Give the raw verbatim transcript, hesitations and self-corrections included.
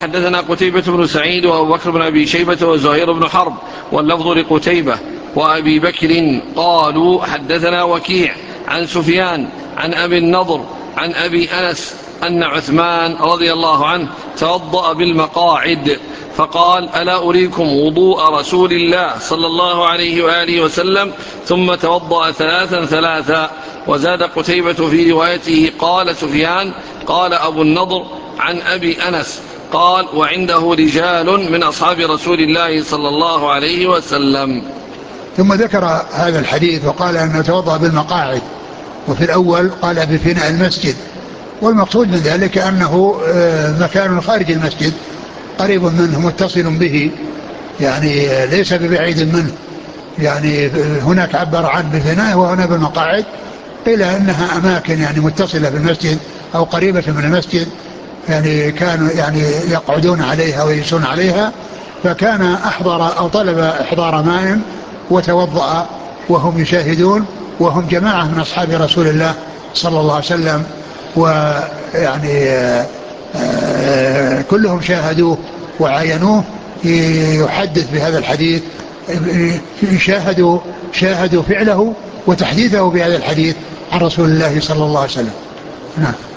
حدثنا قتيبة بن سعيد وأبو بكر بن أبي شيبة وزهير بن حرب واللفظ لقتيبة وأبي بكر قالوا حدثنا وكيع عن سفيان عن أبي النضر عن أبي أنس أن عثمان رضي الله عنه توضأ بالمقاعد فقال ألا أريكم وضوء رسول الله صلى الله عليه وآله وسلم ثم توضأ ثلاثا ثلاثا. وزاد قتيبة في روايته قال سفيان قال أبو النضر عن أبي أنس قال وعنده رجال من أصحاب رسول الله صلى الله عليه وسلم. ثم ذكر هذا الحديث وقال أنه توضأ بالمقاعد، وفي الأول قال بفناء المسجد، والمقصود من ذلك أنه مكان خارج المسجد قريب منه متصل به، يعني ليس ببعيد منه، يعني هناك عبر عن بفناء وهنا بالمقاعد، إلى أنها أماكن يعني متصلة بالمسجد أو قريبة من المسجد، يعني كانوا يعني يقعدون عليها ويجلسون عليها، فكان أحضر أو طلب إحضار ماء وتوضأ وهم يشاهدون، وهم جماعة من أصحاب رسول الله صلى الله عليه وسلم، ويعني كلهم شاهدوه وعاينوه، يحدث بهذا الحديث، شاهدوا شاهدوا فعله وتحديثه بهذا الحديث عن رسول الله صلى الله عليه وسلم. نعم.